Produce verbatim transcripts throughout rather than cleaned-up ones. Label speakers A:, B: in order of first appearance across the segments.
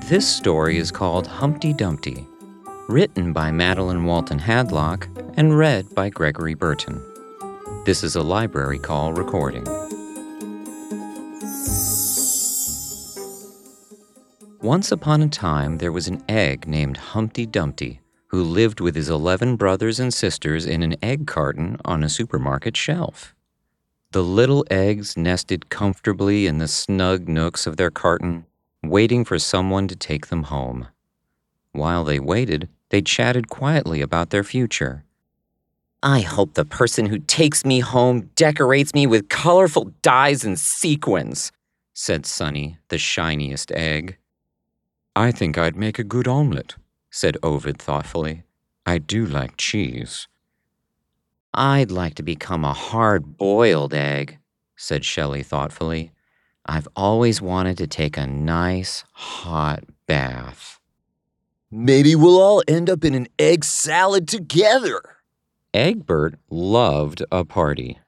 A: This story is called Humpty Dumpty, written by Madeline Walton Hadlock and read by Gregory Burton. This is a Library Call recording. Once upon a time, there was an egg named Humpty Dumpty who lived with his eleven brothers and sisters in an egg carton on a supermarket shelf. The little eggs nested comfortably in the snug nooks of their carton, waiting for someone to take them home. While they waited, they chatted quietly about their future.
B: I hope the person who takes me home decorates me with colorful dyes and sequins,
A: said Sunny, the shiniest egg. I think I'd make a good omelet, said Ovid thoughtfully. I do like cheese.
B: I'd like to become a hard-boiled egg, said Shelley thoughtfully. I've always wanted to take a nice, hot bath.
C: Maybe we'll all end up in an egg salad together.
A: Egbert loved a party.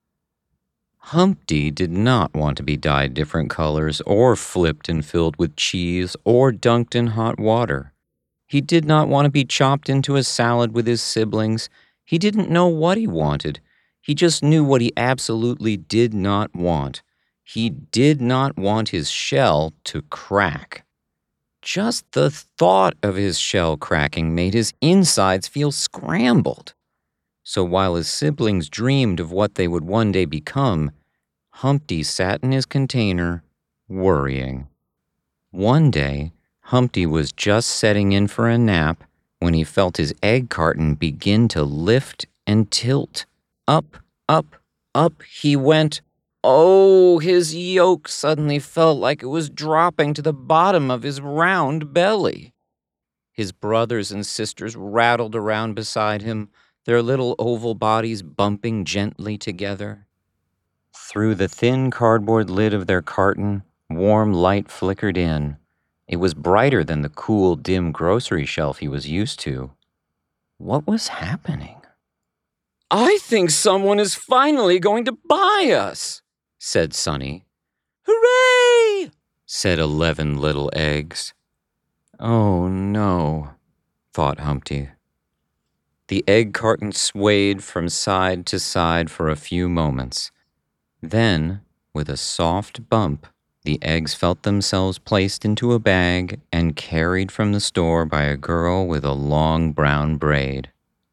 A: Humpty did not want to be dyed different colors or flipped and filled with cheese or dunked in hot water. He did not want to be chopped into a salad with his siblings. He didn't know what he wanted. He just knew what he absolutely did not want. He did not want his shell to crack. Just the thought of his shell cracking made his insides feel scrambled. So while his siblings dreamed of what they would one day become, Humpty sat in his container, worrying. One day, Humpty was just setting in for a nap when he felt his egg carton begin to lift and tilt. Up, up, up he went. Oh, his yolk suddenly felt like it was dropping to the bottom of his round belly. His brothers and sisters rattled around beside him, their little oval bodies bumping gently together. Through the thin cardboard lid of their carton, warm light flickered in. It was brighter than the cool, dim grocery shelf he was used to. What was happening?
B: I think someone is finally going to buy us,
A: said Sunny.
B: Hooray!
A: Said eleven little eggs. Oh, no, thought Humpty. The egg carton swayed from side to side for a few moments. Then, with a soft bump, the eggs felt themselves placed into a bag and carried from the store by a girl with a long brown braid.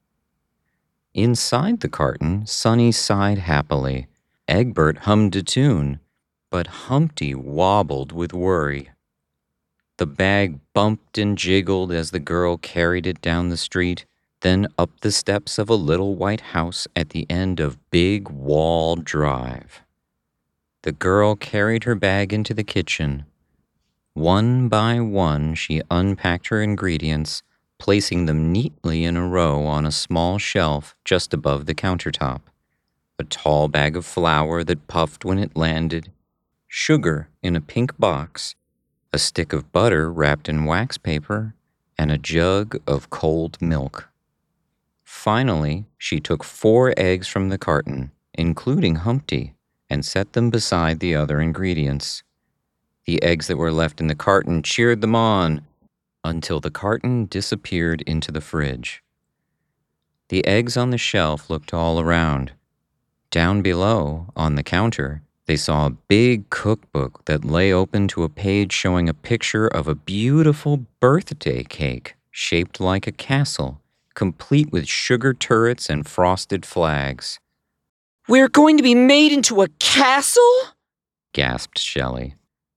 A: Inside the carton, Sunny sighed happily. Egbert hummed a tune, but Humpty wobbled with worry. The bag bumped and jiggled as the girl carried it down the street, then up the steps of a little white house at the end of Big Wall Drive. The girl carried her bag into the kitchen. One by one, she unpacked her ingredients, placing them neatly in a row on a small shelf just above the countertop. A tall bag of flour that puffed when it landed, sugar in a pink box, a stick of butter wrapped in wax paper, and a jug of cold milk. Finally, she took four eggs from the carton, including Humpty, and set them beside the other ingredients. The eggs that were left in the carton cheered them on until the carton disappeared into the fridge. The eggs on the shelf looked all around. Down below, on the counter, they saw a big cookbook that lay open to a page showing a picture of a beautiful birthday cake shaped like a castle, complete with sugar turrets and frosted flags.
B: We're going to be made into a castle?
A: Gasped Shelley.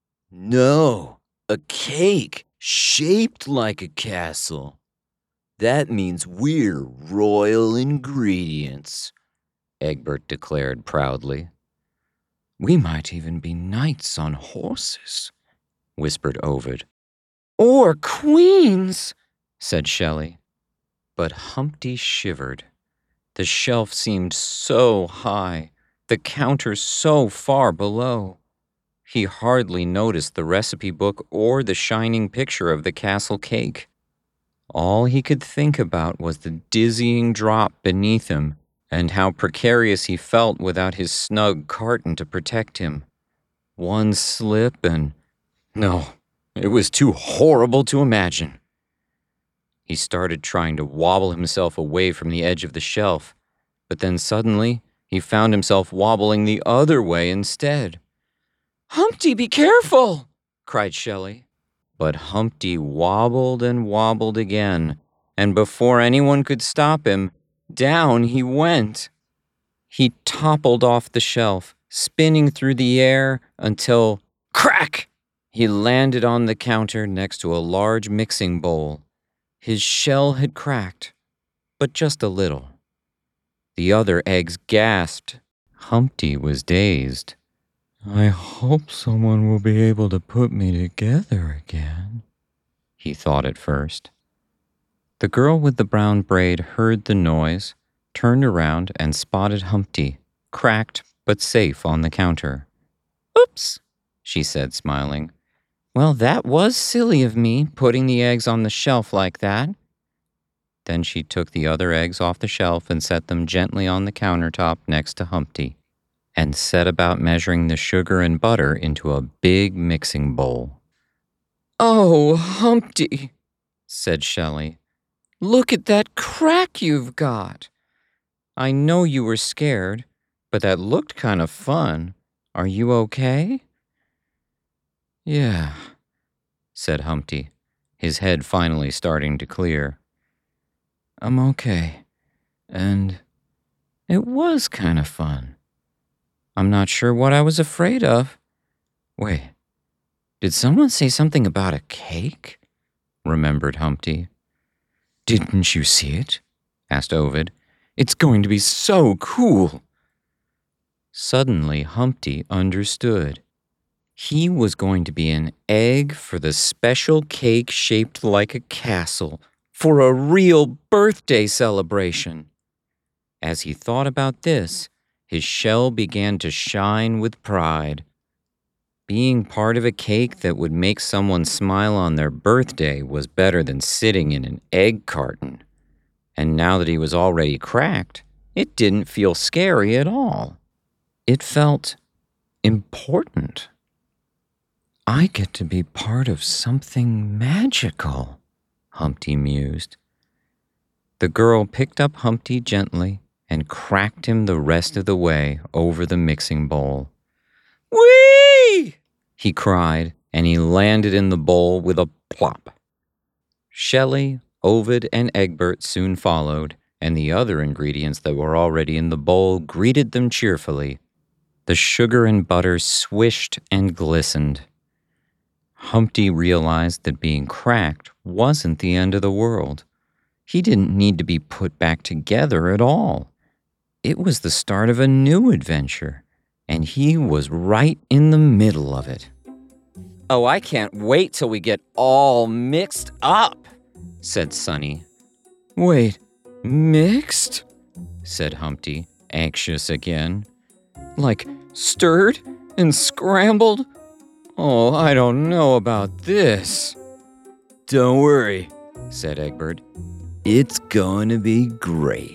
C: No, a cake shaped like a castle. That means we're royal ingredients,
A: Egbert declared proudly. We might even be knights on horses, whispered Ovid.
B: Or queens,
A: said Shelley. But Humpty shivered. The shelf seemed so high, the counter so far below. He hardly noticed the recipe book or the shining picture of the castle cake. All he could think about was the dizzying drop beneath him and how precarious he felt without his snug carton to protect him. One slip and... No, It was too horrible to imagine. He started trying to wobble himself away from the edge of the shelf, but then suddenly he found himself wobbling the other way instead. "Humpty, be careful!" cried Shelley. But Humpty wobbled and wobbled again, and before anyone could stop him, down he went. He toppled off the shelf, spinning through the air until, crack! He landed on the counter next to a large mixing bowl. His shell had cracked, but just a little. The other eggs gasped. Humpty was dazed. "I hope someone will be able to put me together again," he thought at first. The girl with the brown braid heard the noise, turned around, and spotted Humpty, cracked but safe on the counter. "Oops," she said, smiling. "Well, that was silly of me, putting the eggs on the shelf like that." Then she took the other eggs off the shelf and set them gently on the countertop next to Humpty, and set about measuring the sugar and butter into a big mixing bowl. "Oh, Humpty," said Shelley, "look at that crack you've got. I know you were scared, but that looked kind of fun. Are you okay?" "Yeah," said Humpty, his head finally starting to clear. "I'm okay, and it was kind of fun. I'm not sure what I was afraid of. Wait, did someone say something about a cake?" remembered Humpty. "Didn't you see it?" asked Ovid. "It's going to be so cool." Suddenly, Humpty understood. He was going to be an egg for the special cake shaped like a castle for a real birthday celebration. As he thought about this, his shell began to shine with pride. Being part of a cake that would make someone smile on their birthday was better than sitting in an egg carton. And now that he was already cracked, it didn't feel scary at all. It felt important. "I get to be part of something magical," Humpty mused. The girl picked up Humpty gently and cracked him the rest of the way over the mixing bowl. "Whee!" he cried, and he landed in the bowl with a plop. Shelley, Ovid, and Egbert soon followed, and the other ingredients that were already in the bowl greeted them cheerfully. The sugar and butter swished and glistened. Humpty realized that being cracked wasn't the end of the world. He didn't need to be put back together at all. It was the start of a new adventure, and he was right in the middle of it. "Oh, I can't wait till we get all mixed up," said Sunny. "Wait, mixed?" said Humpty, anxious again. "Like stirred and scrambled? Oh, I don't know about this."
C: Don't worry,
A: said Egbert.
C: it's going to be great.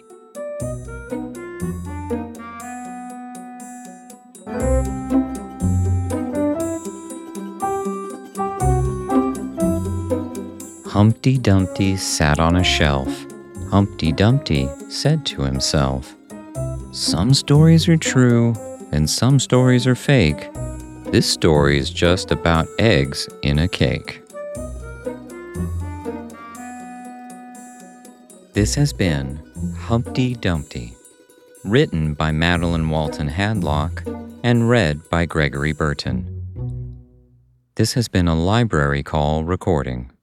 A: Humpty Dumpty sat on a shelf. Humpty Dumpty said to himself, "Some stories are true and some stories are fake. This story is just about eggs in a cake." This has been Humpty Dumpty, written by Madeline Walton Hadlock and read by Gregory Burton. This has been a Library Call recording.